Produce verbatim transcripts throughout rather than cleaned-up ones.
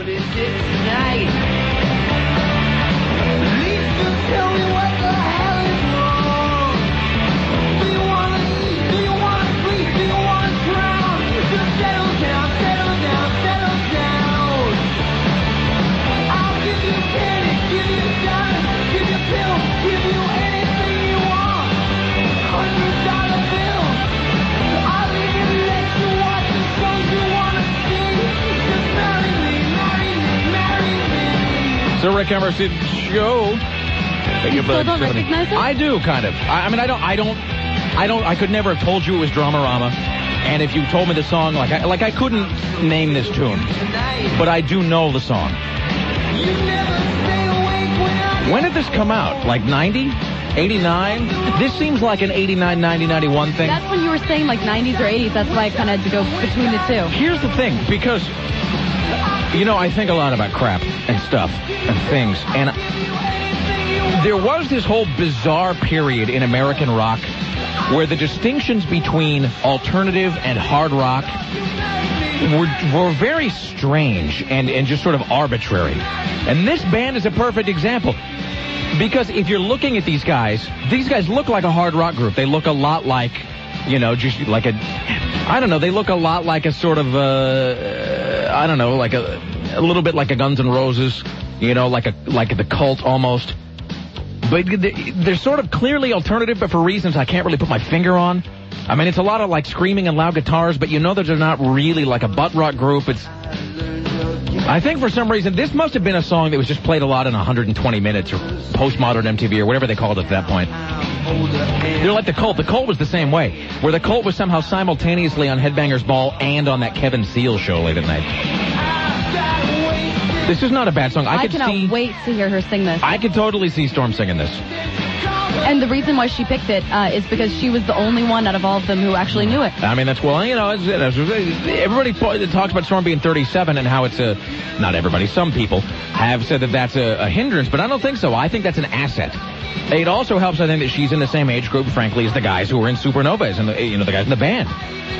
The Rick Emerson Show. You still don't recognize it? I do, kind of. I, I mean, I don't, I don't, I don't, I could never have told you it was Dramarama. And if you told me the song, like I, like I couldn't name this tune. But I do know the song. When did this come out? Like ninety? eighty-nine? This seems like an eighty-nine, ninety, ninety-one thing. That's when you were saying like nineties or eighties. That's why I kind of had to go between the two. Here's the thing, because... You know, I think a lot about crap and stuff and things. And there was this whole bizarre period in American rock where the distinctions between alternative and hard rock were, were very strange and, and just sort of arbitrary. And this band is a perfect example. Because if you're looking at these guys, these guys look like a hard rock group. They look a lot like, you know, just like a... I don't know, they look a lot like a sort of, uh, I don't know, like a, a little bit like a Guns N' Roses, you know, like a like the Cult almost. But they're sort of clearly alternative, but for reasons I can't really put my finger on. I mean, it's a lot of like screaming and loud guitars, but you know that they're not really like a butt rock group. It's, I think for some reason, this must have been a song that was just played a lot in one hundred twenty minutes or postmodern M T V or whatever they called it at that point. They're like the Cult. The Cult was the same way, where the Cult was somehow simultaneously on Headbangers Ball and on that Kevin Seal show late at night. This is not a bad song. I, I could cannot see, wait to hear her sing this. I could totally see Storm singing this. And the reason why she picked it uh, is because she was the only one out of all of them who actually knew it. I mean, that's, well, you know, it's, it's, everybody talks about Storm being thirty-seven and how it's a, not everybody, some people have said that that's a, a hindrance, but I don't think so. I think that's an asset. It also helps, I think, that she's in the same age group, frankly, as the guys who were in Supernovas and the, you know, the guys in the band.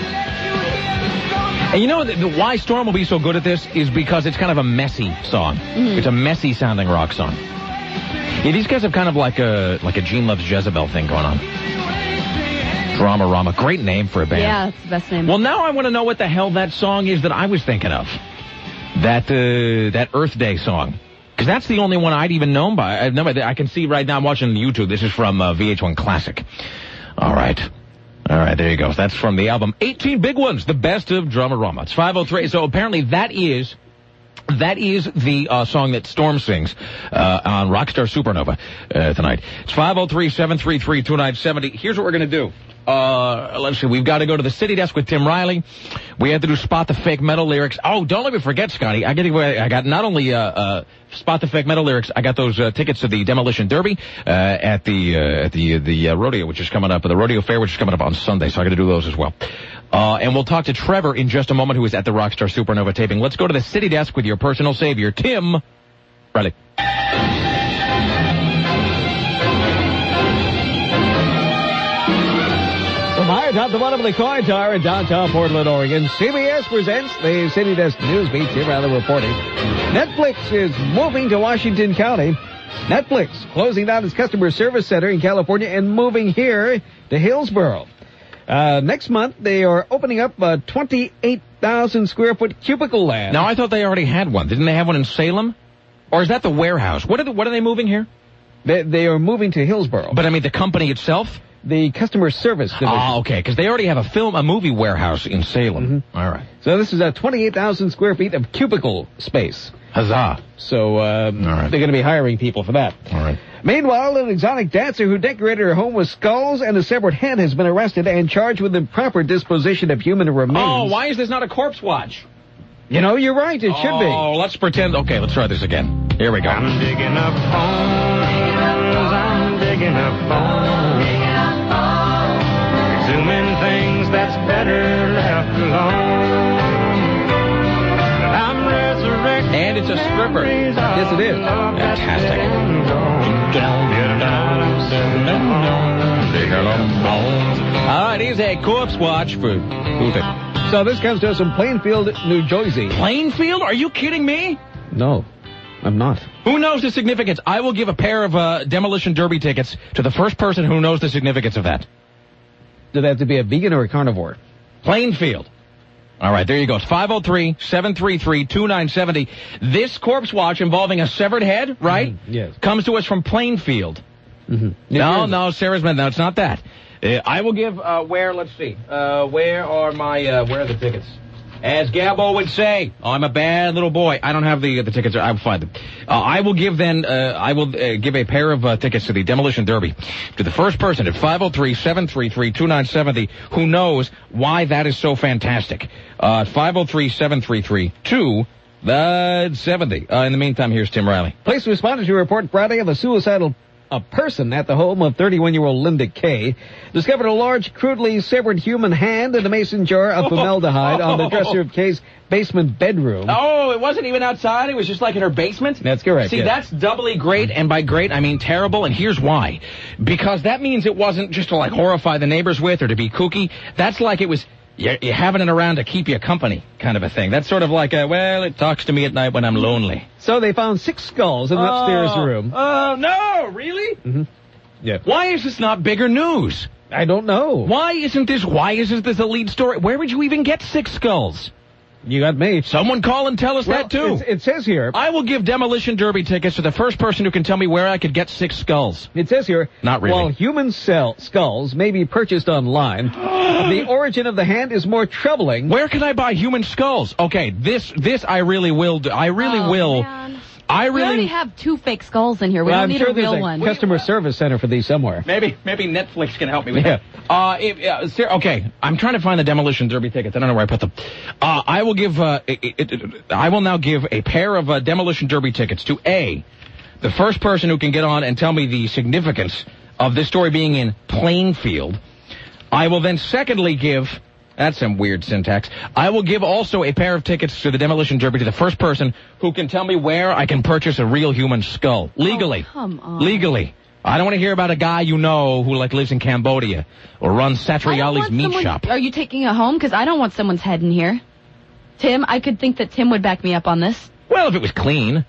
And you know the, the, why Storm will be so good at this is because it's kind of a messy song. Mm-hmm. It's a messy-sounding rock song. Yeah, these guys have kind of like a like a Gene Loves Jezebel thing going on. Dramarama. Great name for a band. Yeah, it's the best name. Well, now I want to know what the hell that song is that I was thinking of. That uh, that Earth Day song. Because that's the only one I'd even known by. I've never, I can see right now, I'm watching YouTube. This is from uh, V H one Classic. All right. All right, there you go. That's from the album eighteen Big Ones, the best of Dramarama. It's five oh three. So apparently that is... That is the uh, song that Storm sings uh, on Rockstar Supernova uh, tonight. It's five oh three, seven three three, two nine seven oh. Here's what we're going to do. Uh, let's see. We've got to go to the City Desk with Tim Riley. We have to do Spot the Fake Metal Lyrics. Oh, don't let me forget, Scotty. I, get, I got not only uh, uh, Spot the Fake Metal Lyrics, I got those uh, tickets to the Demolition Derby uh, at the uh, at the the uh, rodeo, which is coming up, the rodeo fair, which is coming up on Sunday. So I got to do those as well. Uh, and we'll talk to Trevor in just a moment, who is at the Rockstar Supernova taping. Let's go to the City Desk with your personal savior, Tim Riley. From high atop the bottom of the coin tower in downtown Portland, Oregon, C B S presents the City Desk News Beat. Tim Riley reporting. Netflix is moving to Washington County. Netflix closing down its customer service center in California and moving here to Hillsboro. Uh, next month, they are opening up a twenty-eight thousand square foot cubicle land. Now, I thought they already had one. Didn't they have one in Salem? Or is that the warehouse? What are, the, what are they moving here? They, they are moving to Hillsboro. But, I mean, the company itself? The customer service division. Ah, okay, because they already have a film, a movie warehouse in Salem. Mm-hmm. All right. So this is a twenty-eight thousand square feet of cubicle space. Huzzah. So um, All right. They're going to be hiring people for that. All right. Meanwhile, an exotic dancer who decorated her home with skulls and a severed head has been arrested and charged with improper disposition of human remains. Oh, why is this not a corpse watch? You know, you're right. It should be. Oh, let's pretend. Okay, let's try this again. Here we go. I'm digging up bones. I'm digging up bones. Exhuming things that's better left alone. I'm resurrecting. And it's a stripper. Yes, it is. Fantastic. All right, here's a corpse watch for who's it? So this comes to us from Plainfield, New Jersey. Plainfield? Are you kidding me? No, I'm not. Who knows the significance? I will give a pair of uh, Demolition Derby tickets to the first person who knows the significance of that. Does it have to be a vegan or a carnivore? Plainfield. All right, there you go. It's five oh three, seven three three, two nine seven oh. This corpse watch involving a severed head, right? Mm-hmm. Yes. Comes to us from Plainfield. Mm-hmm. No, no, Sarah's been, no, it's not that. Uh, I will give, uh, where, let's see, uh, where are my, uh, where are the tickets? As Gabbo would say, oh, I'm a bad little boy. I don't have the the tickets. I'll find them. Uh, I will give then, uh, I will uh, give a pair of uh, tickets to the Demolition Derby to the first person at five oh three, seven three three, two nine seven oh who knows why that is so fantastic. Uh, five oh three, seven three three, two nine seven oh. Uh, in the meantime, here's Tim Riley. Police responded to a report Friday of a suicidal a person at the home of thirty-one-year-old Linda Kay discovered a large, crudely severed human hand in a mason jar of formaldehyde on the dresser of Kay's basement bedroom. Oh, it wasn't even outside. It was just like in her basement? That's correct. See, yes. That's doubly great, and by great, I mean terrible, and here's why. Because that means it wasn't just to, like, horrify the neighbors with or to be kooky. That's like it was... You're, you're having it around to keep you company, kind of a thing. That's sort of like, a, well, it talks to me at night when I'm lonely. So they found six skulls in an oh, upstairs room. Oh, no, really? Mm-hmm. Yeah. Why is this not bigger news? I don't know. Why isn't this, why isn't this a lead story? Where would you even get six skulls? You got me. Someone call and tell us well, that, too. It, it says here... I will give Demolition Derby tickets to the first person who can tell me where I could get six skulls. It says here... Not really. While human cell skulls may be purchased online, the origin of the hand is more troubling. Where can I buy human skulls? Okay, this this I really will do. I really oh, will. Man. I really... We already have two fake skulls in here. We well, don't I'm need sure a real there's a one. customer service center for these somewhere. Maybe maybe Netflix can help me with yeah. that. Uh, if, uh, ser- okay, I'm trying to find the Demolition Derby tickets. I don't know where I put them. Uh, I will give. Uh, it, it, it, I will now give a pair of uh, Demolition Derby tickets to A, the first person who can get on and tell me the significance of this story being in Plainfield. I will then secondly give. That's some weird syntax. I will give also a pair of tickets to the Demolition Derby to the first person who can tell me where I can purchase a real human skull. Legally. Oh, come on. Legally. I don't want to hear about a guy you know who, like, lives in Cambodia or runs Satriali's meat someone, shop. Are you taking it home? Because I don't want someone's head in here. Tim, I could think that Tim would back me up on this. Well, if it was clean.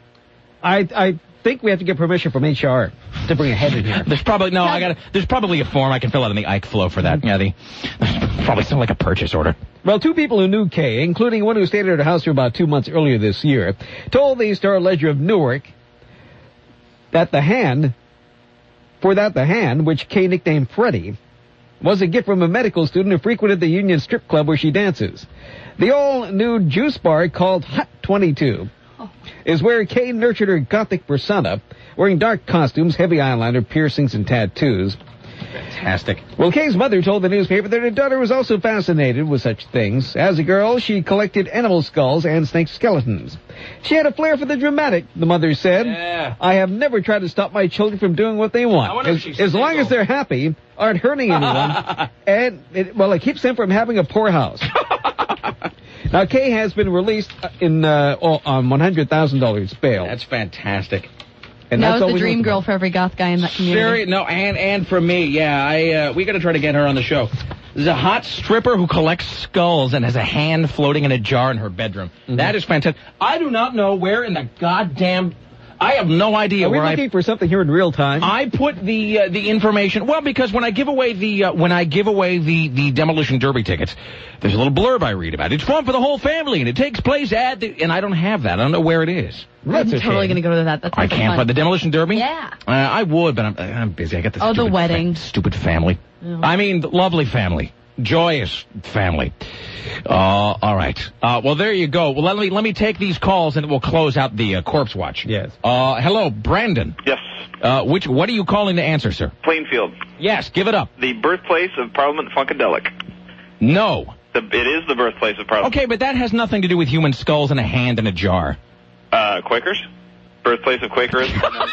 I I think we have to get permission from H R to bring a head in here. There's probably, no, I got There's probably a form I can fill out in the Ike Flow for that. Yeah, the, probably sound like a purchase order. Well, two people who knew Kay, including one who stayed at her house for about two months earlier this year, told the Star Ledger of Newark that the hand, for that the hand, which Kay nicknamed Freddie, was a gift from a medical student who frequented the Union Strip Club where she dances. The all-nude juice bar called Hot twenty-two oh. is where Kay nurtured her gothic persona, wearing dark costumes, heavy eyeliner, piercings, and tattoos. Fantastic. Well, Kay's mother told the newspaper that her daughter was also fascinated with such things. As a girl, she collected animal skulls and snake skeletons. She had a flair for the dramatic, the mother said. Yeah. I have never tried to stop my children from doing what they want. As, as long as they're happy, aren't hurting anyone, and, it, well, it keeps them from having a poor house. Now, Kay has been released in uh, on one hundred thousand dollars bail. That's fantastic. And that that's was the dream girl for every goth guy in that community. Seri- no, and and for me, yeah. I uh, we got to try to get her on the show. There's a hot stripper who collects skulls and has a hand floating in a jar in her bedroom. Mm-hmm. That is fantastic. I do not know where in the goddamn... I have no idea Are we where looking I... for something here in real time? I put the uh, the information... Well, because when I give away the uh, when I give away the, the Demolition Derby tickets, there's a little blurb I read about it. It's fun for the whole family, and it takes place at the... And I don't have that. I don't know where it is. I'm totally going to go to that. That's I can't find the Demolition Derby? Yeah. Uh, I would, but I'm, I'm busy. I got this Oh, the stupid wedding. Fa- stupid family. Oh. I mean, lovely family. Joyous family. Uh, all right. Uh, well, there you go. Well, let me let me take these calls, and we'll close out the uh, corpse watch. Yes. Uh, hello, Brandon. Yes. Uh, which what are you calling to answer, sir? Plainfield. Yes, give it up. The birthplace of Parliament Funkadelic. No. The, it is the birthplace of Parliament. Okay, but that has nothing to do with human skulls and a hand in a jar. Uh, Quakers? Birthplace of Quakerism in the United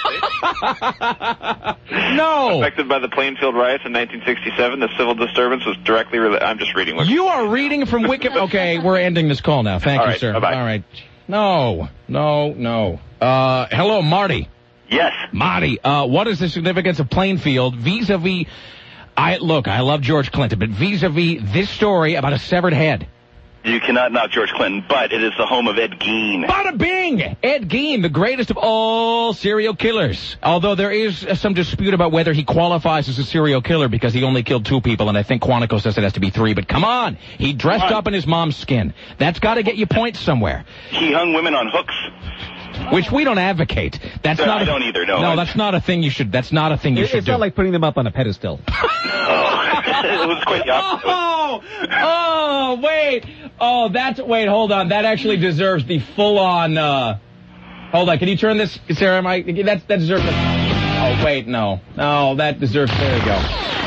States? No. Affected by the Plainfield riots in nineteen sixty-seven, the civil disturbance was directly related. I'm just reading. What You are reading from Wiki... Okay, we're ending this call now. Thank All you, right, sir. bye-bye. All right. No, no, no. Uh, hello, Marty. Yes. Marty, uh, what is the significance of Plainfield vis-a-vis... I Look, I love George Clinton, but vis-a-vis this story about a severed head? You cannot knock George Clinton, but it is the home of Ed Gein. Bada bing! Ed Gein, the greatest of all serial killers. Although there is uh, some dispute about whether he qualifies as a serial killer because he only killed two people, and I think Quantico says it has to be three. But come on, he dressed up in his mom's skin. That's got to get you points somewhere. He hung women on hooks. Which we don't advocate. That's No, not. I a, don't either, no. No, that's not a thing you should. That's not a thing you It- should It's do. not like putting them up on a pedestal. It was quite the opposite. Oh, oh, wait. Oh, that's, wait, hold on. That actually deserves the full-on, uh, hold on. Can you turn this, Sarah? Am I, that's, that deserves the, oh, wait, no. No, that deserves, there you go.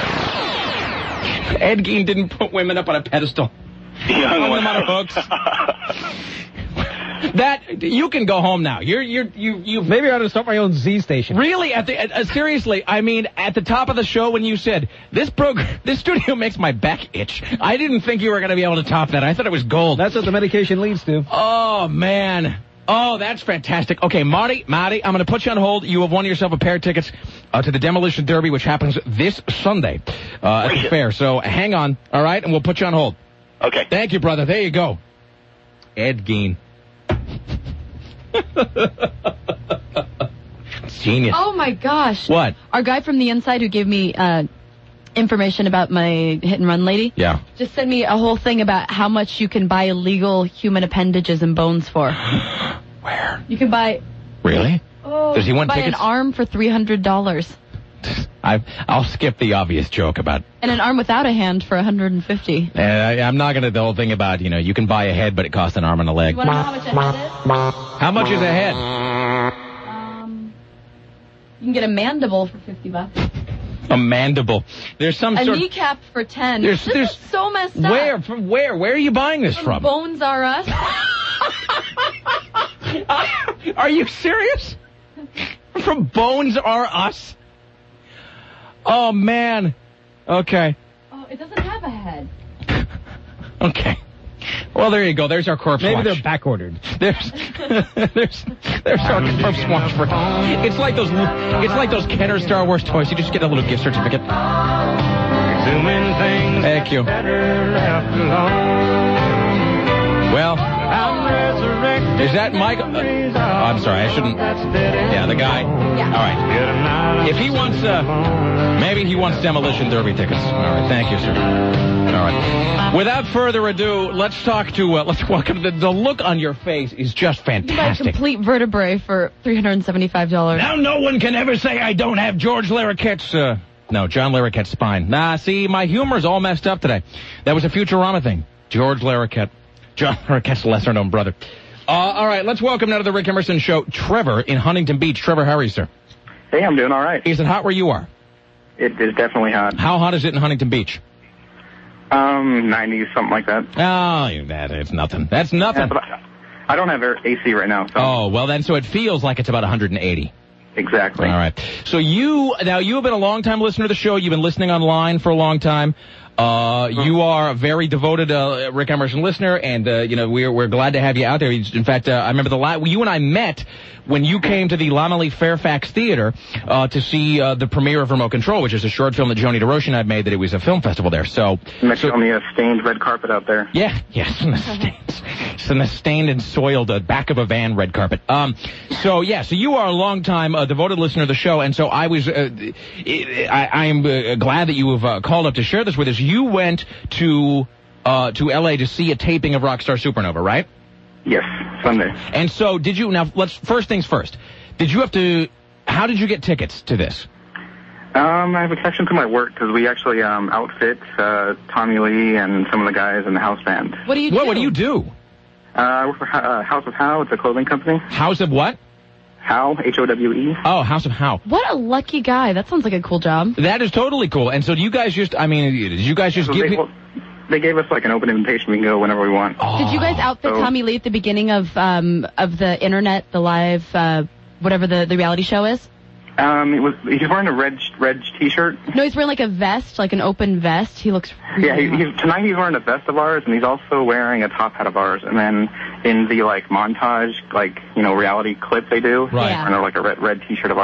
Ed Gein didn't put women up on a pedestal. He hung Hung one them on hooks. That, you can go home now. You're, you're, you, you Maybe I ought to start my own Z station. Really, at the uh, seriously, I mean, at the top of the show when you said this program, this studio makes my back itch, I didn't think you were going to be able to top that. I thought it was gold. That's what the medication leads to. Oh man, oh that's fantastic. Okay, Marty, Marty, I'm going to put you on hold. You have won yourself a pair of tickets uh, to the Demolition Derby, which happens this Sunday uh, at the fair. So hang on, all right, and we'll put you on hold. Okay. Thank you, brother. There you go, Ed Gein. Genius. Oh my gosh. What? Our guy from the inside who gave me uh, information about my hit and run lady Yeah. just sent me a whole thing about how much you can buy illegal human appendages and bones for. Where? You can buy Really? oh, Does he want buy tickets? an arm for three hundred dollars I, I'll skip the obvious joke about. and an arm without a hand for one hundred fifty. Uh, I, I'm not going to the whole thing about, you know, you can buy a head, but it costs an arm and a leg. You want to know how much a head is? How much is a head? Um, you can get a mandible for fifty bucks. A mandible. There's some A sort. kneecap for ten. There's- this there's- is so messed up. Where? From where? Where are you buying this from? Bones are us. Are you serious? From Bones R Us? Oh man. Okay. Oh, it doesn't have a head. Okay. Well, there you go. There's our corpse Maybe watch. they're back ordered. There's, there's, there's our corpse watch for. It's like those, it's like those Kenner Star Wars toys. You just get a little gift certificate. Doing things Thank you. better left alone. Well, I'm resurrected. is that Mike? Uh, oh, I'm sorry. I shouldn't. Yeah, the guy. Yeah. All right. If he wants, uh, maybe he wants Demolition Derby tickets. All right. Thank you, sir. All right. Without further ado, let's talk to. Uh, let's welcome. The, the look on your face is just You can buy a fantastic. complete vertebrae for three hundred seventy-five dollars. Now no one can ever say I don't have George Larroquette's, uh, no, John Larroquette's spine. Nah, see, my humor's all messed up today. That was a Futurama thing. George Larroquette. John Larroquette's lesser-known brother. Uh, all right, let's welcome now to the Rick Emerson Show, Trevor in Huntington Beach. Trevor, how are you, sir? Hey, I'm doing all right. Is it hot where you are? It is definitely hot. How hot is it in Huntington Beach? Um, nineties, something like that. Oh, that it's nothing. That's nothing. Yeah, but I, I don't have air- A C right now, so Oh, well then, so it feels like it's about one hundred eighty. exactly. All right. So you, now you have been a long-time listener to the show. You've been listening online for a long time. Uh, you are a very devoted uh, Rick Emerson listener, and uh, you know we're we're glad to have you out there. In fact, uh, I remember the la- you and I met when you came to the Laemmle Fairfax Theater uh, to see uh, the premiere of Remote Control, which is a short film that Joni DeRoche and I made. That it was a film festival there. So, Met you so on the uh, stained red carpet out there. yeah, yes, in the stained, it's in the stained and soiled uh, back of a van red carpet. Um, so yeah, so you are a long-time uh, devoted listener of the show, and so I was, uh, I, I am uh, glad that you have uh, called up to share this with us. You went to uh, to L A to see a taping of Rockstar Supernova, right? Yes, Sunday. And so did you? Now, let's first things first. Did you have to? How did you get tickets to this? Um, I have a connection to my work because we actually um, outfit uh, Tommy Lee and some of the guys in the house band. What do you What? do? What do you do? Uh, I work for uh, House of How. It's a clothing company. House of what? How, H O W E. Oh, House of How. What a lucky guy. That sounds like a cool job. That is totally cool. And so do you guys just? I mean, did you guys just So give they, me? well, they gave us like an open invitation. We can go whenever we want. Did you guys outfit So- Tommy Lee at the beginning of um of the internet, the live, uh, whatever the, the reality show is? Um, it was, he's wearing a red red T-shirt. No, he's wearing like a vest, like an open vest. He looks. Yeah, he, really he's, tonight he's wearing a vest of ours, and he's also wearing a top hat of ours. And then in the like montage, like you know, reality clip they do, Right. he's wearing like a red red T-shirt of ours.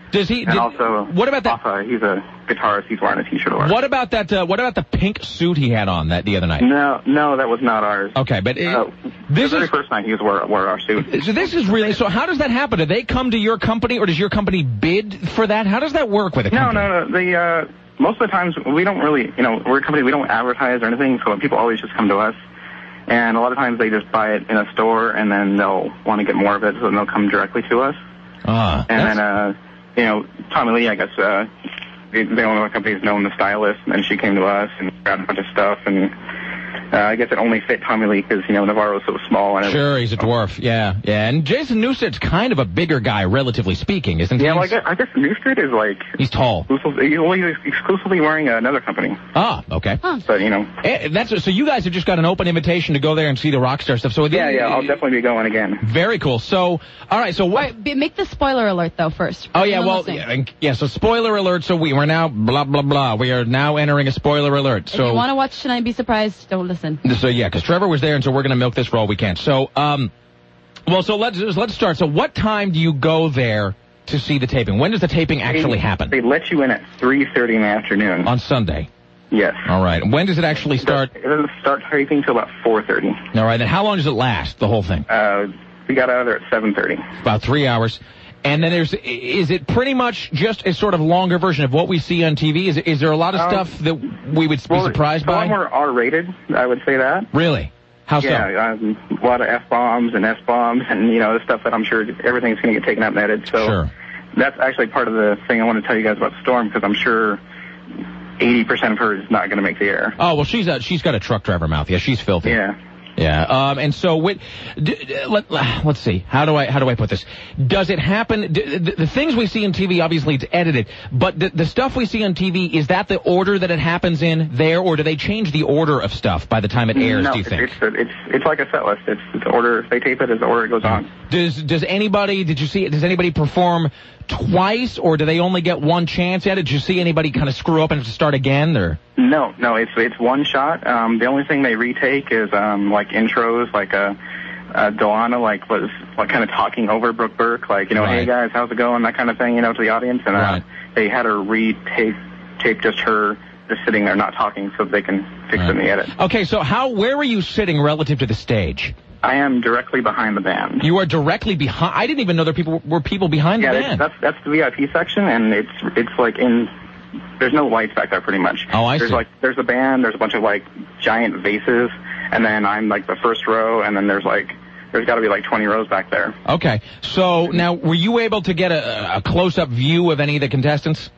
Does he? And Did, also, what about that? Rafa, he's a guitarist. He's wearing a T-shirt. Or What about that? Uh, what about the pink suit he had on that the other night? No, no, that was not ours. Okay, but it, Uh, this the very is first night he was wore, wore our suit. so. This is really so. How does that happen? Do they come to your company, or does your company bid for that? How does that work with a No, company? no, no. The uh, most of the times we don't really, you know, we're a company. We don't advertise or anything, so people always just come to us. And a lot of times they just buy it in a store, and then they'll want to get more of it, so then they'll come directly to us. Ah, And that's- then, uh, you know, Tommy Lee, I guess, uh, the the owner of the company is known the stylist, and then she came to us and grabbed a bunch of stuff, and uh, I guess it only fit Tommy Lee because, you know, Navarro's so small. And Sure, he's a dwarf. Yeah, yeah. And Jason Newsted's kind of a bigger guy, relatively speaking, isn't he? Yeah, well, I guess, I guess Newstreet is like... He's tall. Exclusively, well, he's exclusively wearing another company. Ah, okay. Huh. But, you know... Eh, That's so. You guys have just got an open invitation to go there and see the Rockstar stuff. So Yeah, yeah, I'll definitely be going again. Very cool. So, all right. So what? Wait, b- make the spoiler alert, though, first. Oh, yeah, Anyone well, listening. yeah, and- yeah, so spoiler alert, so we, we're now, blah, blah, blah, we are now entering a spoiler alert, If so... you want to watch tonight and be surprised, don't listen. So, yeah, because Trevor was there, and so we're going to milk this for all we can. So, um, well, so let's, let's start. So what time do you go there to see the taping? When does the taping actually They- happen? They let you in at three thirty in the afternoon. On Sunday. Yes. All right. When does it actually start? It doesn't start taping till about four thirty. All right, and how long does it last, the whole thing? Uh, we got out of there at seven thirty. About three hours. And then there's, is it pretty much just a sort of longer version of what we see on T V? Is, is there a lot of Um, stuff that we would be Well, surprised some by? of them are R-rated, I would say that. Really? How so? Yeah, um, a lot of F-bombs and S-bombs and, you know, the stuff that I'm sure everything's going to get taken out and edited. So Sure. that's actually part of the thing I want to tell you guys about Storm, because I'm sure eighty percent of her is not going to make the air. Oh, well, she's a, she's got a truck driver mouth. Yeah, she's filthy. Yeah. Yeah. Um, and so, with, d- d- let, let's see. How do I how do I put this? Does it happen? D- the, the things we see on T V, obviously, it's edited. But the, the stuff we see on T V, is that the order that it happens in there, or do they change the order of stuff by the time it airs? no, do you it's, think? It's, it's it's like a set list. It's, it's the order. If they tape it, is the order it goes on. Does does anybody? Did you see? Does anybody perform twice, or do they only get one chance at it? Did you see anybody kind of screw up and have to start again, or? No, no, it's it's one shot. Um, the only thing they retake is um, like intros, like uh, uh, Delana like was like kind of talking over Brooke Burke, like, you know, Right. hey guys, how's it going, that kind of thing, you know, to the audience, and uh, Right. they had her retake tape just her just sitting there not talking so they can fix it in the edit. Okay, so how? Where were you sitting relative to the stage? I am directly behind the band. You are directly behind. I didn't even know there people were people behind yeah, the it's, band. that's that's the V I P section, and it's it's like in. There's no lights back there, pretty much. Oh, I there's see. like there's a band, there's a bunch of like giant vases, and then I'm like the first row, and then there's like there's got to be like twenty rows back there. Okay, so now were you able to get a, a close-up view of any of the contestants?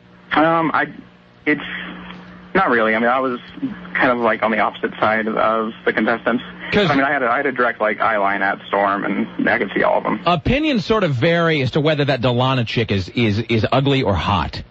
Um, I, it's not really. I mean, I was kind of like on the opposite side of, of the contestants. 'Cause- I mean, I had a, I had a direct like eye line at Storm, and I could see all of them. Opinions sort of vary as to whether that Delana chick is is is ugly or hot.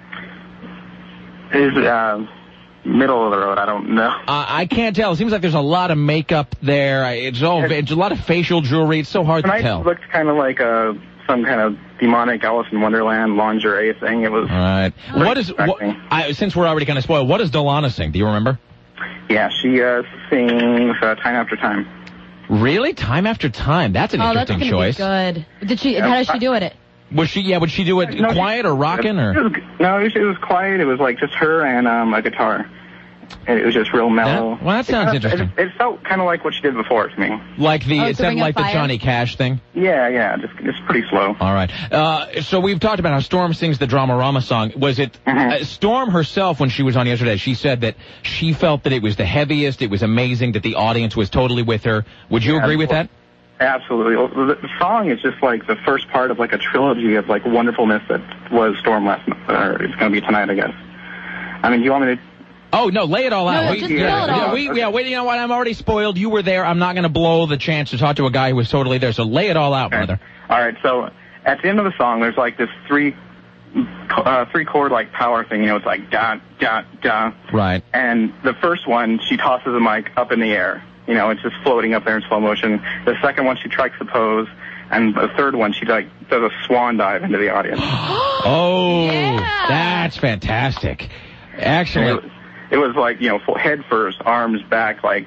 Is uh, middle of the road. I don't know. Uh, I can't tell. It seems like there's a lot of makeup there. It's all it's a lot of facial jewelry. It's so hard to Tonight tell. looked kind of like a some kind of demonic Alice in Wonderland lingerie thing. It was. All right. What is what, distracting. I, since we're already kind of spoiled? What does Delana sing? Do you remember? Yeah, she uh, sings uh, time after time. Really? Time after time. That's an Oh, that's interesting gonna choice. be good. Did she? How does she do it? Was she? Yeah. Would she do it No, she- quiet or rocking It or? was, no, it was, it was quiet. It was like just her and um, a guitar. And it was just real mellow. That- well, that sounds it kinda, interesting. It, it felt kind of like what she did before to me. Like the Oh, it to Ring sounded of like the Fire? Johnny Cash thing. Yeah, yeah, just it's pretty slow. All right. Uh, so we've talked about how Storm sings the Dramarama song. Was it Mhm. uh, Storm herself when she was on yesterday? She said that she felt that it was the heaviest. It was amazing that the audience was totally with her. Would you Yeah, agree with well- that? Absolutely. Well, The, the song is just like the first part of like a trilogy of like wonderfulness that was Storm last night, or it's going to be tonight, I guess. I mean, do you want me to? Oh no, lay it all out. No, We- just yeah, spill it yeah, all. we, yeah, wait. You know what? I'm already spoiled. You were there. I'm not going to blow the chance to talk to a guy who was totally there. So lay it all out, brother. All right. So at the end of the song, there's like this three, uh, three chord like power thing. You know, it's like da da da. Right. And the first one, she tosses the mic up in the air. You know, it's just floating up there in slow motion. The second one, she trikes the pose. And the third one, she like does a swan dive into the audience. Oh, Yeah. that's fantastic. And it, Excellent. was, it was like, you know, full head first, arms back, like,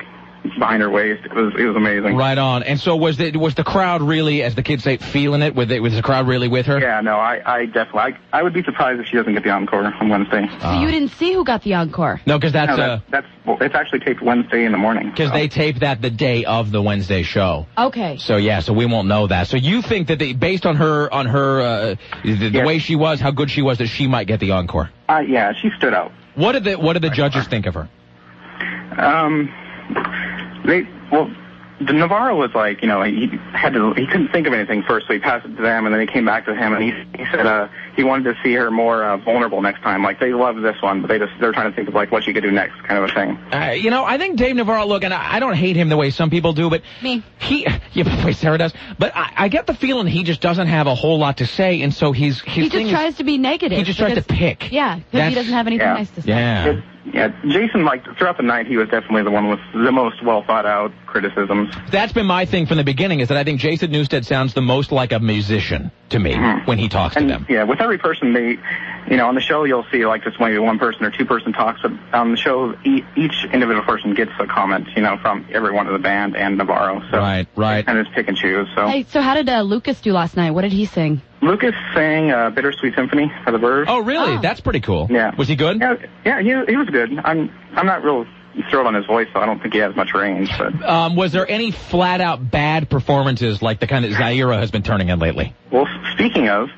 behind her waist. It was it was amazing. Right on. And so was the was the crowd really, as the kids say, feeling it? Was, it, was the crowd really with her? Yeah, no, I, I definitely, I, I would be surprised if she doesn't get the encore on Wednesday. So you didn't see who got the encore? No, because that's No, uh, that, that's well, it's actually taped Wednesday in the morning. because so. they tape that the day of the Wednesday show. Okay. So yeah, so we won't know that. So you think that they, based on her on her uh, the, the Yes. way she was, how good she was, that she might get the encore? Uh, yeah, she stood out. What did the what did the judges think of her? Um, they well, the Navarro was like, you know, he had to, he couldn't think of anything first, so he passed it to them, and then he came back to him, and he he said uh, he wanted to see her more uh, vulnerable next time. Like they love this one, but they just they're trying to think of like what she could do next, kind of a thing. Uh, you know, I think Dave Navarro, look, and I, I don't hate him the way some people do, but Me. he, yeah, the way Sarah does, but I, I get the feeling he just doesn't have a whole lot to say, and so he's his He thing just tries is, to be negative. he just tries to because- pick. Yeah, because That's- he doesn't have anything yeah. nice to say. Yeah. It, yeah, Jason, like throughout the night, he was definitely the one with the most well thought out criticisms. That's been my thing from the beginning, is that I think Jason Newsted sounds the most like a musician to me Mhm. when he talks And to them. yeah, with every person, they, you know, on the show you'll see like just maybe one person or two person talks. But on the show, e- each individual person gets a comment, you know, from everyone in the band and Navarro. So Right, right. And just pick and choose. So Hey, so how did uh, Lucas do last night? What did he sing? Lucas sang uh, "Bittersweet Symphony" for the Verve. Oh, really? Oh. That's pretty cool. Yeah. Was he good? Yeah, yeah, he, he was good. I'm I'm not real thrilled on his voice, so I don't think he has much range. But Um, was there any flat-out bad performances like the kind that Zaira has been turning in lately? well, speaking of,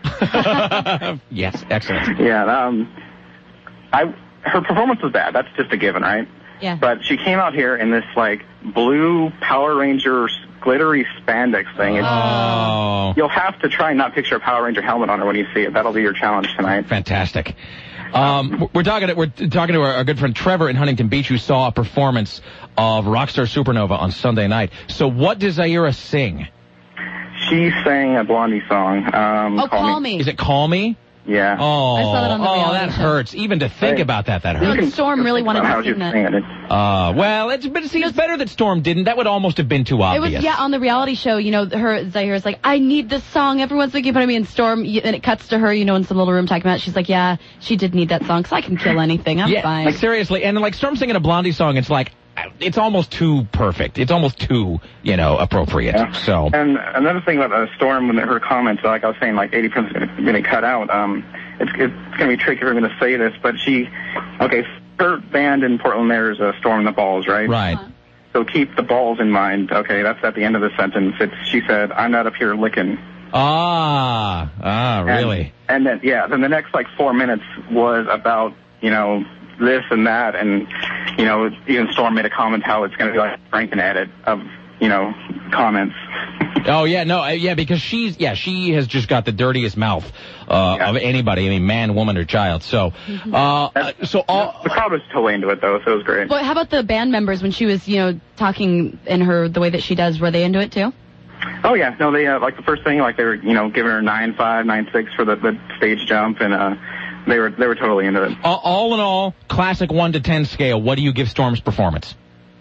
Yes, excellent. yeah, um, I her performance was bad. That's just a given, right? Yeah. But she came out here in this like blue Power Ranger glittery spandex thing. It's, Oh, You'll have to try and not picture a Power Ranger helmet on her when you see it. That'll be your challenge tonight. fantastic. Um, we're talking to, we're talking to our, our good friend Trevor in Huntington Beach, who saw a performance of Rockstar Supernova on Sunday night. So what does Zaira sing? She sang a Blondie song. Um, Oh, Call Me. Is it Call Me? Yeah. Oh, I saw that on the oh, reality that show. hurts. Even to think Hey. about that, that You hurts. can- Storm really wanted to How sing you that. sing it. Uh, well, it's but see, it's better that Storm didn't. That would almost have been too It obvious. was, yeah, on the reality show, you know, her, Zahira's like, I need this song. Everyone's making fun of me. And Storm, y- and it cuts to her, you know, in some little room talking about it. She's like, yeah, she did need that song, because I can kill anything. I'm yeah, fine. like seriously, and like Storm singing a Blondie song, it's like it's almost too perfect. It's almost too, you know, appropriate. Yeah. So And another thing about uh, Storm, when her comments, like I was saying, like eighty percent is going to cut out. Um, it's it's going to be tricky for me to say this, but she, okay, her band in Portland there is uh, Storm the Balls, right? right. So keep the balls in mind. Okay, that's at the end of the sentence. It's she said, "I'm not up here licking." Ah, ah, really? And, and then yeah, then the next like four minutes was about you know this and that, and you know even Storm made a comment how it's going to be like a Franken edit of you know comments. Oh yeah, no, uh, yeah, because she's yeah, she has just got the dirtiest mouth uh, Yeah. of anybody. I mean, man, woman, or child. So, uh, uh, so all. The crowd was totally into it though, so it was great. But how about the band members when she was, you know, talking in her, the way that she does? Were they into it too? Oh yeah, no, they uh, like the first thing, like they were, you know, giving her nine five, nine six for the, the stage jump, and uh, they were they were totally into it. All, all in all, classic one to ten scale. What do you give Storm's performance?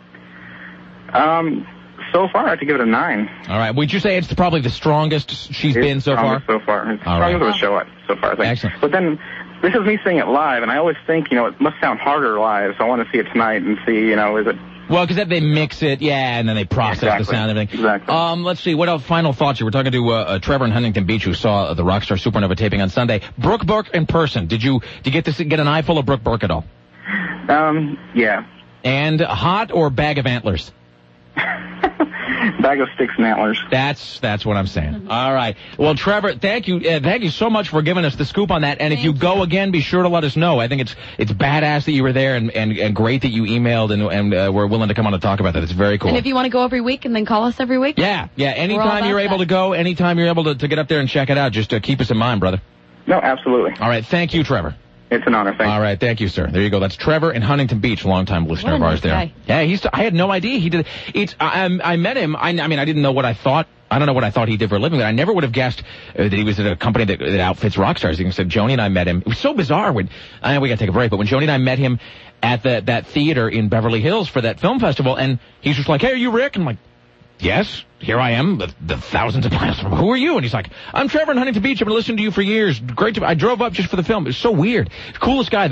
Um, so far I have to give it a nine. All right, would you say it's probably the strongest she's It's been so far? strongest So far, it's All strongest right. of the show so far. I think. Excellent. But then this is me seeing it live, and I always think, you know, it must sound harder live. So I want to see it tonight and see, you know, is it. Well, because they mix it, yeah, and then they process Exactly. the sound and everything. Exactly. Um, let's see, what else? Final thoughts here. We're talking to uh, uh, Trevor in Huntington Beach, who saw uh, the Rockstar Supernova taping on Sunday. Brooke Burke in person. Did you did you get to see, get an eye full of Brooke Burke at all? Um, yeah. And hot or bag of antlers? Bag of sticks and antlers. That's that's what I'm saying. All right. Well, Trevor, thank you, uh, thank you so much for giving us the scoop on that. And if you go again, be sure to let us know. I think it's it's badass that you were there, and and, and great that you emailed and and uh, were willing to come on and talk about that. It's very cool. And if you want to go every week and then call us every week? yeah, yeah. Anytime about you're able that. to go, anytime you're able to, to get up there and check it out, just uh, keep us in mind, brother. No, absolutely. All right. Thank you, Trevor. It's an honor. Thanks. All right, thank you, sir. There you go. That's Trevor in Huntington Beach, longtime listener What a of ours nice there. guy. Yeah, he's. I had no idea he did. It's. I, I I met him. I, I mean, I didn't know what I thought. I don't know what I thought he did for a living, but I never would have guessed uh, that he was at a company that, that outfits rock stars. He said Joni and I met him. It was so bizarre when. I know we got to take a break, but when Joni and I met him at the, that theater in Beverly Hills for that film festival, and he's just like, "Hey, are you Rick?" And I'm like, "Yes, here I am, the, the thousands of miles from. Who are you?" And he's like, "I'm Trevor in Huntington Beach. I've been listening to you for years. Great to. I drove up just for the film. It's so weird. Coolest guy though."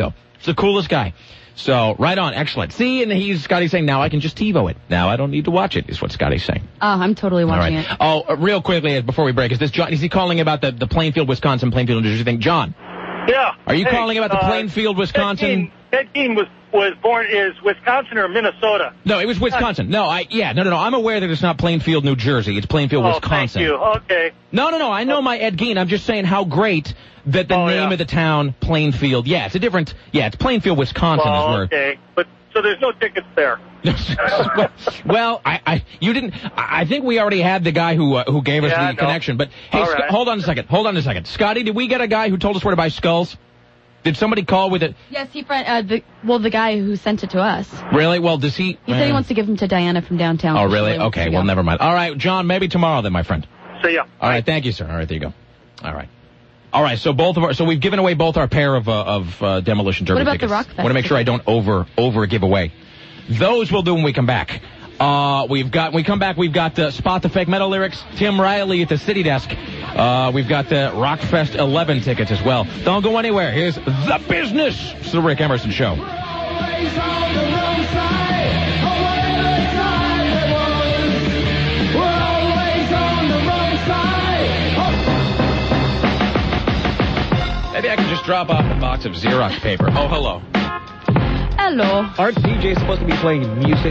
He's the coolest guy. So, right on. Excellent. See, and he's, Scotty's saying, now I can just TiVo it. Now I don't need to watch it, is what Scotty's saying. Oh, I'm totally watching All right. it. Oh, uh, real quickly, uh, before we break, is this John, is he calling about the, the Plainfield, Wisconsin, Plainfield, New Jersey thing? John, Yeah. are you Hey, calling about the uh, Plainfield, Wisconsin? Ted Gein was, was born, is Wisconsin or Minnesota? No, it was Wisconsin. No, I, yeah, no, no, no. I'm aware that it's not Plainfield, New Jersey. It's Plainfield, Oh, Wisconsin. thank you. Okay. No, no, no. I know my Ed Gein. I'm just saying how great that the Oh, name yeah. of the town, Plainfield. Yeah, it's a different. Yeah, it's Plainfield, Wisconsin. Well, is where. okay. But, so there's no tickets there. well, well, I, I, you didn't. I I think we already had the guy who uh, who gave us Yeah, I the know. connection. But hey, All Sc- right. hold on a second. Hold on a second. Scotty, did we get a guy who told us where to buy skulls? Did somebody call with it? Yes, he friend, uh, the, well, the guy who sent it to us. Really? Well, does he? He said he uh, wants to give them to Diana from downtown. Oh, She really? wants Okay. to Well, go. never mind. All right, John. Maybe tomorrow then, my friend. So, yeah. All right. Thank you, sir. All right. There you go. All right. All right. So both of our. So we've given away both our pair of uh, of uh, demolition derby What about tickets. the Rock Fest Want to make sure I don't over over give away. Those we'll do when we come back. Uh, we've got, when we come back, we've got uh, Spot the Fake Metal Lyrics, Tim Riley at the City Desk. Uh, we've got the Rockfest eleven tickets as well. Don't go anywhere. Here's The Business. It's the Rick Emerson Show. Maybe I can just drop off a box of Xerox paper. Oh, hello. Hello. Aren't D Js supposed to be playing music?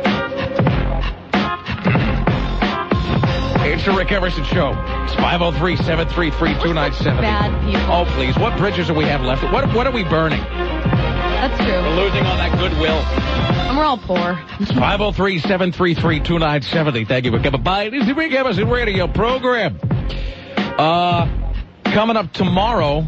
It's the Rick Emerson Show. It's five oh three, seven three three, two nine seven oh. Bad people. Oh, please. What bridges do we have left? What What are we burning? That's We're true. losing all that goodwill. And we're all poor. five oh three, seven three three, two nine seven oh. Thank you for coming by. This is the Rick Emerson Radio program. Uh, coming up tomorrow,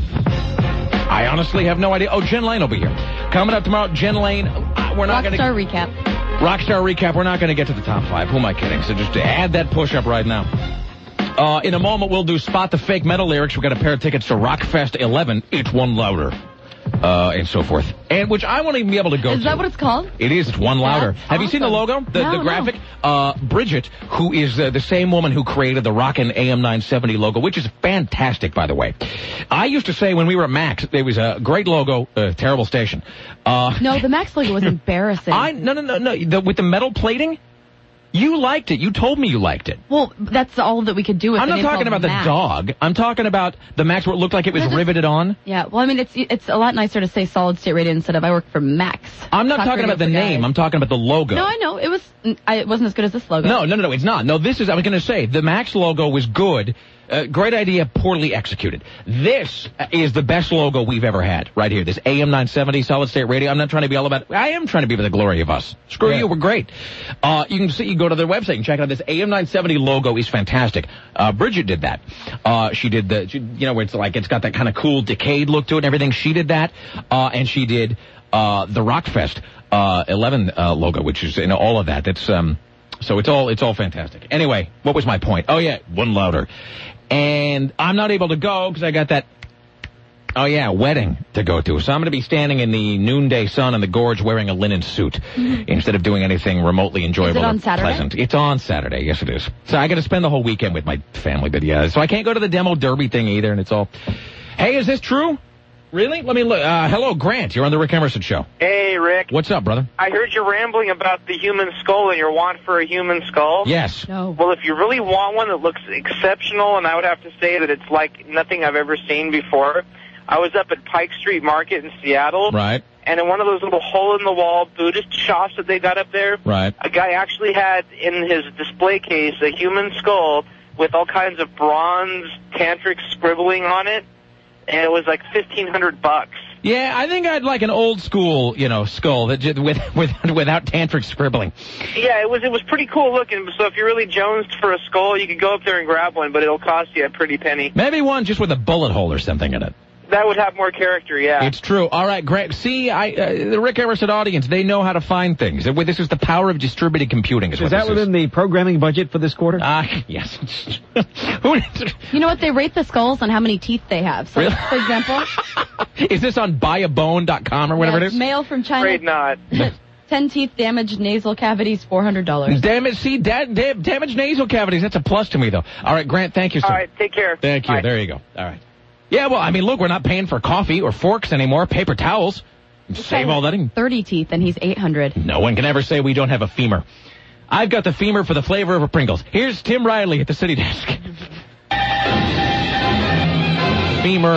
I honestly have no idea. Oh, Jen Lane will be here. Coming up tomorrow, Jen Lane. uh, We're not going to... Rockstar recap. Rockstar recap, we're not going to get to the top five. Who am I kidding? So just add that push-up right now. Uh, in a moment, we'll do Spot the Fake Metal Lyrics. We've got a pair of tickets to Rockfest eleven. It's one louder. Uh, and so forth. And which I won't even be able to go to. Is that what it's called? It is. It's one louder. That's Have you seen the awesome. logo? The, No, the no. graphic? Uh, Bridget, who is uh, the same woman who created the Rockin' A M nine seventy logo, which is fantastic, by the way. I used to say when we were at Max, it was a great logo, uh, terrible station. Uh, No, the Max logo was embarrassing. I no no no no the, with the metal plating. You liked it. You told me you liked it. Well, that's all that we could do with I'm the not name talking called about Max. the dog. I'm talking about the Max where it looked like it was No, just- riveted on. Yeah, well, I mean, it's it's a lot nicer to say Solid State Radio instead of I work for Max. I'm not Talk talking radio about the for name. guys. I'm talking about the logo. No, I know. It was, I, it wasn't as good as this logo. No, no, no, no, it's not. No, this is, I was going to say, the Max logo was good. Uh, great idea, poorly executed. This is the best logo we've ever had, right here. This A M nine seventy Solid State Radio. I'm not trying to be all about, I am trying to be for the glory of us. Screw Yeah. you, we're great. Uh, you can see, you go to their website and check it out. This A M nine seventy logo is fantastic. Uh, Bridget did that. Uh, she did the, she, you know, it's like, it's got that kind of cool decayed look to it and everything. She did that. Uh, and she did, uh, the Rockfest, uh, eleven, uh, logo, which is, you know, all of that. That's, um, so it's all, it's all fantastic. Anyway, what was my point? Oh yeah, one louder. And I'm not able to go because I got that, oh yeah, wedding to go to. So I'm going to be standing in the noonday sun in the gorge wearing a linen suit instead of doing anything remotely enjoyable Is it on or Saturday? pleasant. It's on Saturday. Yes, it is. So I got to spend the whole weekend with my family. But yeah, so I can't go to the demo derby thing either. And it's all, hey, is this true? Really? Let me look. Uh, hello, Grant. You're on the Rick Emerson Show. Hey, Rick. What's up, brother? I heard you rambling about the human skull and your want for a human skull. Yes. No. Well, if you really want one that looks exceptional, and I would have to say that it's like nothing I've ever seen before, I was up at Pike Street Market in Seattle. Right. And in one of those little hole-in-the-wall Buddhist shops that they got up there, Right. a guy actually had in his display case a human skull with all kinds of bronze tantric scribbling on it, and it was like fifteen hundred bucks. Yeah, I think I'd like an old school, you know, skull that j- with, with without tantric scribbling. Yeah, it was it was pretty cool looking. So if you're really jonesed for a skull, you could go up there and grab one, but it'll cost you a pretty penny. Maybe one just with a bullet hole or something in it. That would have more character, yeah. It's true. All right, Greg. See, I uh, the Rick Emerson audience, they know how to find things. This is the power of distributed computing. Is, Is what that this within the programming budget for this quarter? Ah, uh, yes. Who You know what? They rate the skulls on how many teeth they have. So, Really? for example, is this on buy a bone dot com or whatever yeah, it is? male from Afraid China, not. ten teeth damaged nasal cavities, four hundred dollars. Damage, see, da- da- damaged nasal cavities. That's a plus to me, though. All right, Grant, thank you, sir. All right, take care. Thank you. Bye. There you go. All right. Yeah, well, I mean, look, we're not paying for coffee or forks anymore, paper towels. Save all that. thirty teeth, and he's eight hundred. No one can ever say we don't have a femur. I've got the femur for the flavor of a Pringles. Here's Tim Riley at the city desk. Femur.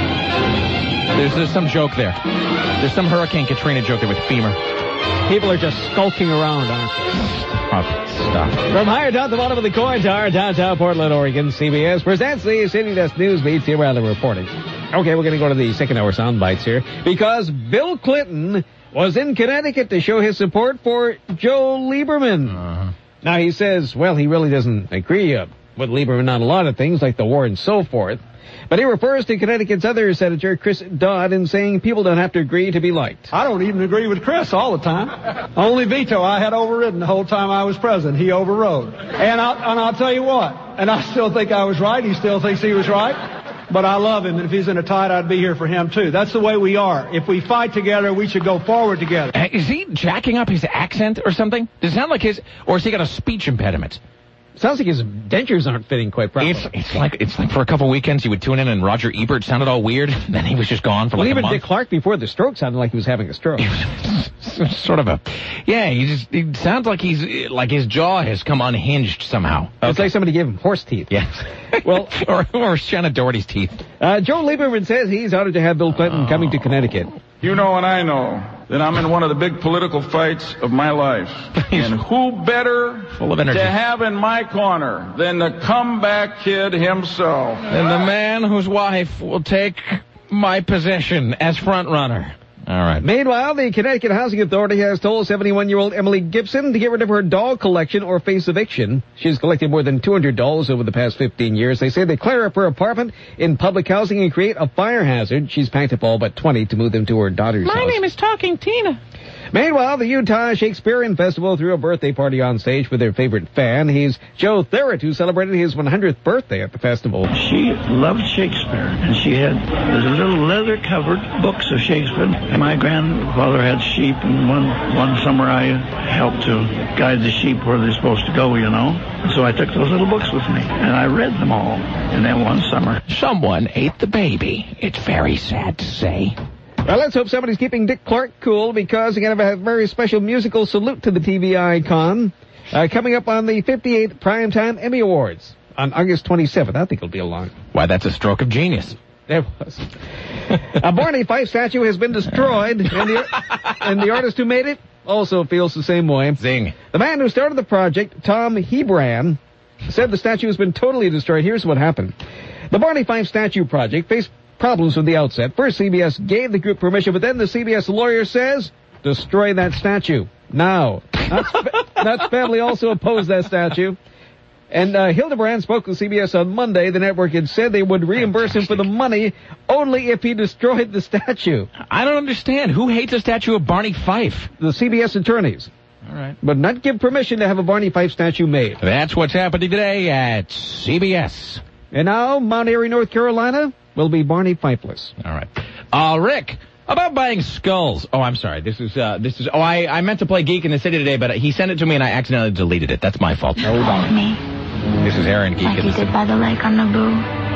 There's, there's some joke there. There's some Hurricane Katrina joke there with femur. People are just skulking around, aren't they? Oh, stop. From higher down the bottom of the coin tower, downtown Portland, Oregon, C B S presents the City Desk News Beat. Tim Riley reporting. Okay, we're going to go to the second hour sound bites here because Bill Clinton was in Connecticut to show his support for Joe Lieberman. Uh-huh. Now, he says, well, he really doesn't agree uh, with Lieberman on a lot of things like the war and so forth. But he refers to Connecticut's other Senator, Chris Dodd, in saying people don't have to agree to be liked. I don't even agree with Chris all the time. Only veto I had overridden the whole time I was president. He overrode. And I'll, and I'll tell you what, and I still think I was right. He still thinks he was right. But I love him, and if he's in a tight, I'd be here for him, too. That's the way we are. If we fight together, we should go forward together. Uh, is he jacking up his accent or something? Does it sound like his, or has he got a speech impediment? Sounds like his dentures aren't fitting quite properly. It's, it's like it's like for a couple weekends you would tune in and Roger Ebert sounded all weird. Then he was just gone for well, like even a month. Dick Clark before the stroke sounded like he was having a stroke. Sort of a, yeah. He just he sounds like he's like his jaw has come unhinged somehow. Okay. It's like somebody gave him horse teeth. Yeah. Well, or or Shannon Doherty's teeth. Uh, Joe Lieberman says he's honored to have Bill Clinton oh. coming to Connecticut. You know and I know that I'm in one of the big political fights of my life. And who better Full of energy. to have in my corner than the comeback kid himself? And the man whose wife will take my position as front runner. All right. Meanwhile, the Connecticut Housing Authority has told seventy-one-year-old Emily Gibson to get rid of her doll collection or face eviction. She's collected more than two hundred dolls over the past fifteen years. They say they clear up her apartment in public housing and create a fire hazard. She's packed up all but twenty to move them to her daughter's My house. My name is Talking Tina. Meanwhile, the Utah Shakespearean Festival threw a birthday party on stage for their favorite fan. He's Joe Thurrett, who celebrated his one hundredth birthday at the festival. She loved Shakespeare, and she had those little leather-covered books of Shakespeare. And my grandfather had sheep, and one, one summer I helped to guide the sheep where they're supposed to go, you know. And so I took those little books with me, and I read them all. And then one summer... Someone ate the baby. It's very sad to say. Well, let's hope somebody's keeping Dick Clark cool because we're going to have a very special musical salute to the T V icon uh, coming up on the fifty-eighth Primetime Emmy Awards on August twenty-seventh. I think it'll be a long. Why, that's a stroke of genius. There was. A Barney Fife statue has been destroyed, and the, and the artist who made it also feels the same way. Zing. The man who started the project, Tom Hebran, said the statue has been totally destroyed. Here's what happened. The Barney Fife statue project faced problems from the outset. First, C B S gave the group permission, but then the C B S lawyer says, destroy that statue. Now, Knott's, Knott's family also opposed that statue. And uh, Hildebrand spoke to C B S on Monday. The network had said they would reimburse him for the money only if he destroyed the statue. I don't understand. Who hates a statue of Barney Fife? The C B S attorneys. All right. But not give permission to have a Barney Fife statue made. That's what's happening today at C B S. And now, Mount Airy, North Carolina will be Barney Fifeless. All right. Uh, Rick, about buying skulls. Oh, I'm sorry. This is, uh, this is, oh, I, I meant to play Geek in the City today, but he sent it to me and I accidentally deleted it. That's my fault. Hold on. Me. This is Aaron Geek like in the City. Like by the lake on Naboo.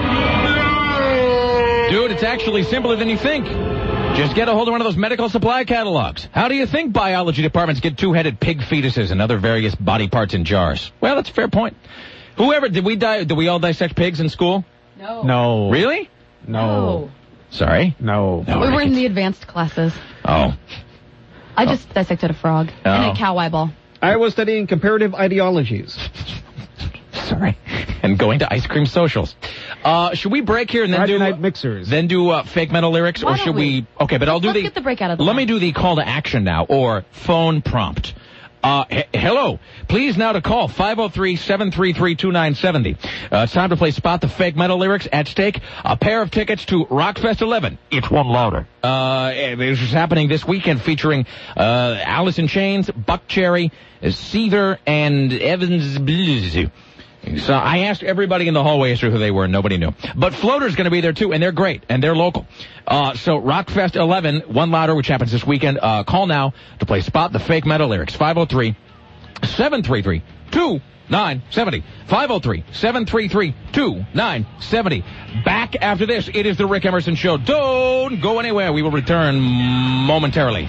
Dude, it's actually simpler than you think. Just get a hold of one of those medical supply catalogs. How do you think biology departments get two-headed pig fetuses and other various body parts in jars? Well, that's a fair point. Whoever, did we die, did we all dissect pigs in school? No. No. Really? No. no. Sorry? No. no we were right. in the advanced classes. Oh. I just oh. dissected a frog oh. and a cow eyeball. I was studying comparative ideologies. Sorry. And going to ice cream socials. Uh, should we break here and then Friday do night mixers? Then do uh, fake metal lyrics, Why or should we? we? Okay, but I'll do Let's the. get the break out of the Let way. me do the call to action now, or phone prompt. Uh, he- hello. Please now to call five oh three, seven three three, two nine seven oh. Uh, it's time to play Spot the Fake Metal Lyrics. At stake, a pair of tickets to Rockfest eleven. It's one louder. Uh, this is happening this weekend featuring, uh, Alice in Chains, Buck Cherry, Seether, and Evans Blues. So I asked everybody in the hallway as to who they were, and nobody knew. But Floater's going to be there, too, and they're great, and they're local. Uh, so Rockfest eleven, one louder, which happens this weekend. Uh, call now to play Spot the Fake Metal Lyrics. five oh three, seven three three, two nine seven zero. five oh three, seven three three, two nine seven zero. Back after this, it is the Rick Emerson Show. Don't go anywhere. We will return momentarily.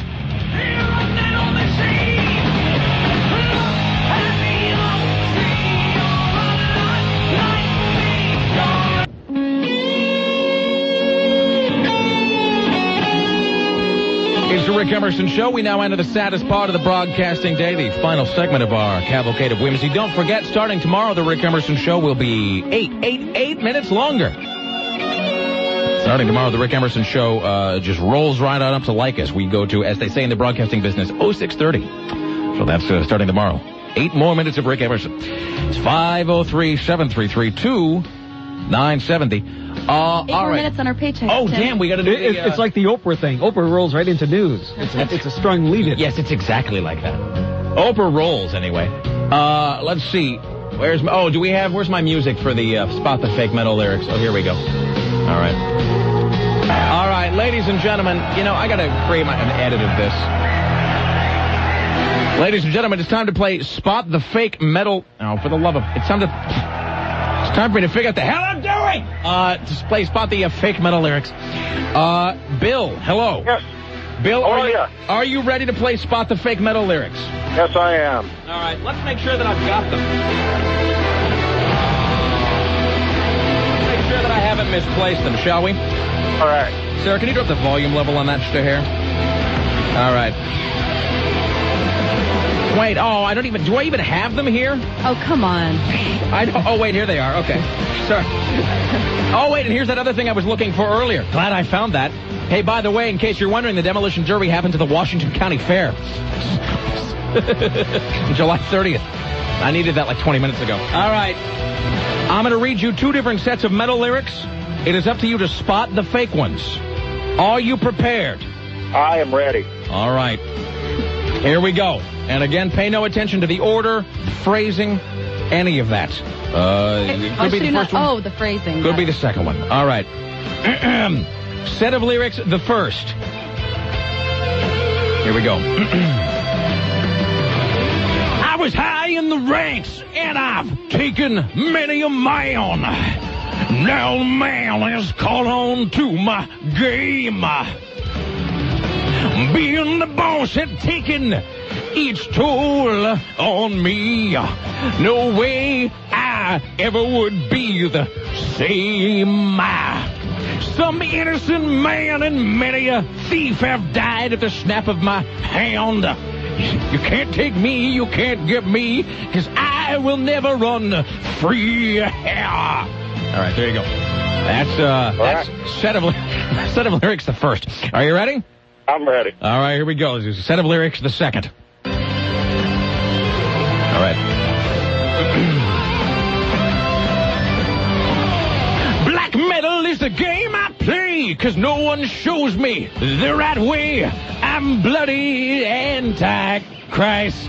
It's the Rick Emerson Show. We now enter the saddest part of the broadcasting day, the final segment of our cavalcade of whimsy. Don't forget, starting tomorrow, the Rick Emerson Show will be eight, eight, eight minutes longer. Starting tomorrow, the Rick Emerson Show uh, just rolls right on up to like us. We go to, as they say in the broadcasting business, oh six thirty. So that's uh, starting tomorrow. Eight more minutes of Rick Emerson. It's five oh three, seven three three, two nine seven zero. Uh, Eight all more right. minutes on our paycheck. Oh, Tim. damn, we got to do It, the, uh, it's like the Oprah thing. Oprah rolls right into news. It's a, it's a strong lead-in. Yes, it's exactly like that. Oprah rolls, anyway. Uh, let's see. Where's my, oh, do we have, where's my music for the uh, Spot the Fake Metal lyrics? Oh, here we go. All right. All right, ladies and gentlemen, you know, I got to create my, an edit of this. Ladies and gentlemen, it's time to play Spot the Fake Metal. Oh, for the love of, it's time to, it's time for me to figure out the hell I'm doing. Uh, to play Spot the uh, Fake Metal lyrics. Uh, Bill, hello. Yes. Bill, How are are you, ya? are you ready to play Spot the Fake Metal lyrics? Yes, I am. All right, let's make sure that I've got them. Let's make sure that I haven't misplaced them, shall we? All right. Sarah, can you drop the volume level on that just a hair? All right. Wait, oh, I don't even, do I even have them here? Oh, come on. I don't, oh, wait, here they are. Okay. Sorry. Oh, wait, and here's that other thing I was looking for earlier. Glad I found that. Hey, by the way, in case you're wondering, the Demolition Derby happened to the Washington County Fair. July thirtieth. I needed that like twenty minutes ago. All right. I'm going to read you two different sets of metal lyrics. It is up to you to spot the fake ones. Are you prepared? I am ready. All right. Here we go. And again, pay no attention to the order, the phrasing, any of that. Uh, it Oh, could be so the you're first not, one. oh, the phrasing. Could be the second one. All right. Set of lyrics, the first. Here we go. I was high in the ranks, and I've taken many a man. Now the man has caught on to my game. Being the boss had taken its toll on me. No way I ever would be the same. Some innocent man and many a thief have died at the snap of my hand. You can't take me, you can't get me, because I will never run free. All right, there you go. That's uh, that's set of set of lyrics. The first. Are you ready? I'm ready. All right, here we go. This is a set of lyrics. The second. All right. Black metal is the game I play, 'cause no one shows me the right way. I'm bloody anti-Christ.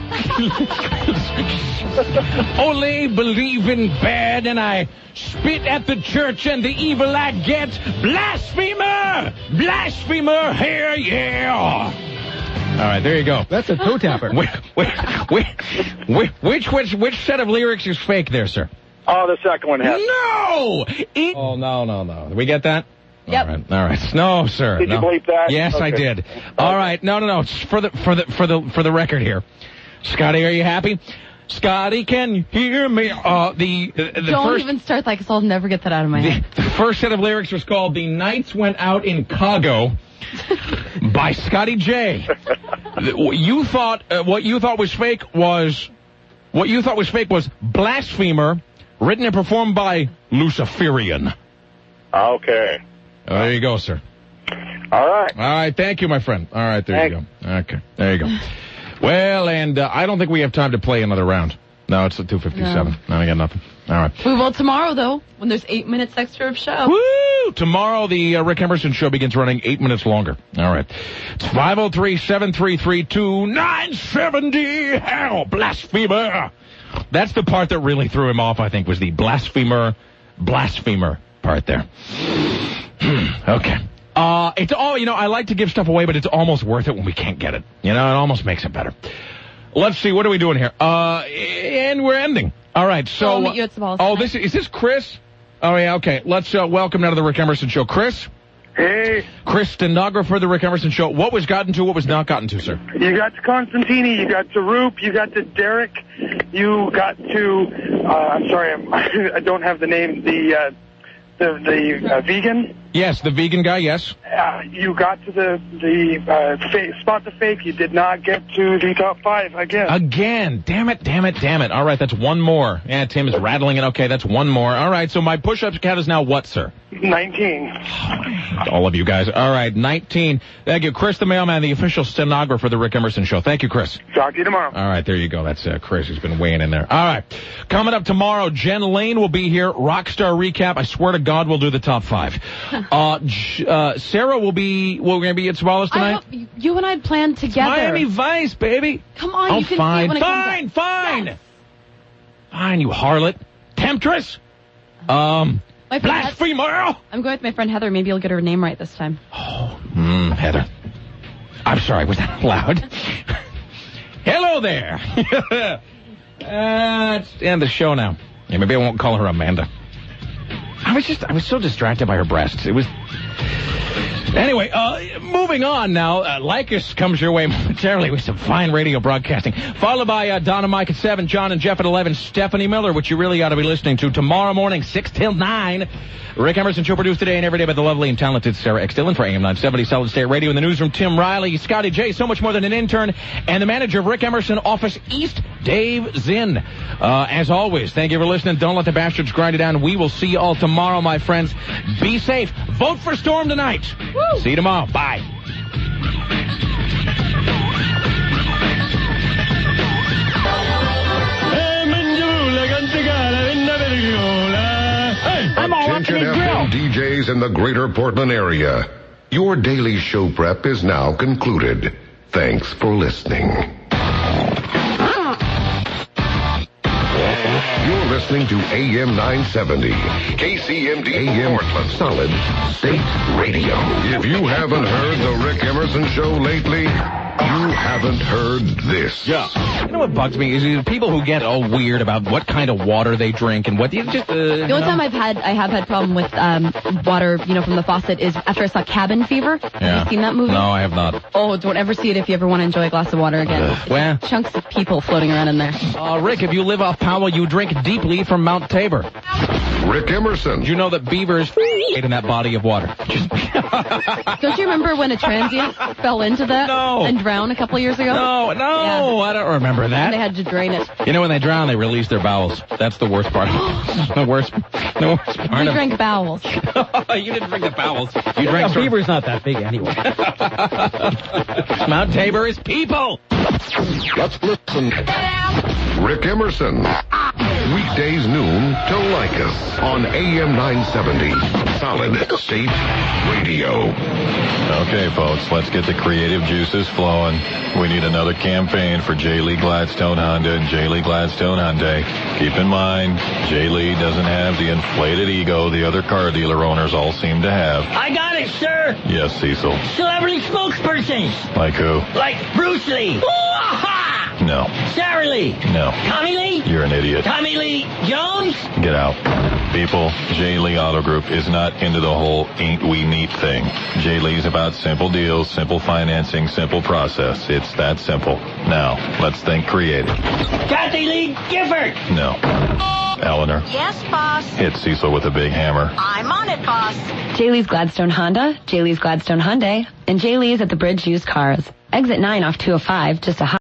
Only believe in bad, and I spit at the church and the evil I get. Blasphemer! Blasphemer! Here, yeah! All right, there you go. That's a toe tapper. Wait, wait, wait, wait, which, which, which set of lyrics is fake there, sir? Oh, the second one has. No! It... Oh, no, no, no. Did we get that? Yep. All right, all right. No, sir. Did no. you bleep that? Yes, Okay. I did. All right. No, no, no. It's for the for the for the for the record here. Scotty, are you happy? Scotty, can you hear me? Uh, the the, the Don't first even start that, because I'll never get that out of my head. the, the first set of lyrics was called "The Knights Went Out in Chicago" by Scotty J. You thought uh, what you thought was fake was what you thought was fake was "Blasphemer," written and performed by Luciferian. Okay. Oh, there you go, sir. All right. All right, thank you, my friend. All right, there Thanks. you go. Okay, there you go. Well, and uh, I don't think we have time to play another round. No, it's at two fifty-seven. No. I got nothing. All right. We will tomorrow, though, when there's eight minutes extra of show. Woo! Tomorrow, the uh, Rick Emerson Show begins running eight minutes longer. All right. It's five oh three, seven three three, two nine seven zero. Hell, blasphemer. That's the part that really threw him off, I think, was the blasphemer, blasphemer part there. Okay. Uh, it's all, you know, I like to give stuff away, but it's almost worth it when we can't get it. You know, it almost makes it better. Let's see. What are we doing here? Uh, and we're ending. All right. So. I'll meet you at Savalas oh, tonight. this is, is this Chris? Oh yeah. Okay. Let's uh, welcome now to the Rick Emerson Show, Chris. Hey. Chris, stenographer of the Rick Emerson Show. What was gotten to? What was not gotten to, sir? You got to Constantini. You got to Roop. You got to Derek. You got to. Uh, I'm sorry. I'm, I don't have the name. The uh, the the uh, vegan. Yes, the vegan guy. Yes. Uh, you got to the the uh, fa- spot the fake. You did not get to the top five again. Again. Damn it, damn it, damn it. All right, that's one more. Yeah, Tim is rattling it. Okay, that's one more. All right, so my push-ups count is now what, sir? nineteen. All of you guys. All right, nineteen. Thank you. Chris the Mailman, the official stenographer for the Rick Emerson Show. Thank you, Chris. Talk to you tomorrow. All right, there you go. That's uh, Chris. He's been weighing in there. All right. Coming up tomorrow, Jen Lane will be here. Rockstar recap. I swear to God, we'll do the top five. Uh, J- uh, Sarah will be, well, we're going to be at Savalas I tonight? hope you and I had planned together. Miami Vice, baby. Come on, Oh, you can fine, see it when it fine, comes fine. Yes. Fine, you harlot. Temptress. Um, My friend blasphemer. I'm going with my friend Heather. Maybe you'll get her name right this time. Hmm, Heather. I'm sorry, was that loud? Hello there. uh, let's end the show now. Yeah, maybe I won't call her Amanda. I was just, I was so distracted by her breasts. It was... Anyway, uh, moving on now. Uh, Lycus comes your way momentarily with some fine radio broadcasting. Followed by uh, Don and Mike at seven, John and Jeff at eleven, Stephanie Miller, which you really ought to be listening to tomorrow morning, six till nine. Rick Emerson Show produced today and every day by the lovely and talented Sarah X. Dillon for A M nine seventy Solid State Radio. In the newsroom, Tim Riley, Scotty J, so much more than an intern, and the manager of Rick Emerson Office East, Dave Zinn. Uh, as always, thank you for listening. Don't let the bastards grind it down. We will see you all tomorrow, my friends. Be safe. Vote for Storm tonight. Woo! See you tomorrow. Bye. I'm all Attention F M D Js in the greater Portland area. Your daily show prep is now concluded. Thanks for listening. You're listening to A M nine seventy, K C M D A M Portland Solid State Radio. If you haven't heard the Rick Emerson Show lately, you haven't heard this. Yeah. You know what bugs me is, is people who get all weird about what kind of water they drink and what you just. Uh, The only time I've had I have had problem with um, water, you know, from the faucet is after I saw Cabin Fever. Yeah. Have you seen that movie? No, I have not. Oh, don't ever see it if you ever want to enjoy a glass of water again. Uh, well, chunks of people floating around in there. Uh, Rick, if you live off Powell, you drink deeply from Mount Tabor. Rick Emerson. Did you know that beavers ate in that body of water? Don't you remember when a transient fell into that No. and drowned a couple of years ago? No, no, I don't remember And they that. had to drain it. You know, when they drown, they release their bowels. That's the worst part. the worst, the worst part We of drank bowels. You didn't drink the bowels. You drank A sort of- beaver's not that big anyway. Mount Tabor is people. Let's listen. Rick Emerson. Weekdays noon to Lycus on A M nine seventy Solid State Radio. Okay, folks, let's get the creative juices flowing. We need another campaign for J. Lee Gladstone Honda and J. Lee Gladstone Hyundai. Keep in mind, J. Lee doesn't have the inflated ego the other car dealer owners all seem to have. I got it, sir. Yes, Cecil. Celebrity spokespersons. Like who? Like Bruce Lee. Ooh-ah-ha! No. Sarah Lee. No. Tommy Lee. You're an idiot. Tommy Lee Jones. Get out. People, J. Lee Auto Group is not into the whole ain't we neat thing. J. Lee's about simple deals, simple financing, simple process. It's that simple. Now, let's think creative. Kathy Lee Gifford. No. Eleanor, Yes, boss. hit Cecil with a big hammer. I'm on it, boss. J. Lee's Gladstone Honda, J. Lee's Gladstone Hyundai, and J. Lee's at the Bridge Used Cars. Exit nine off two oh five, just a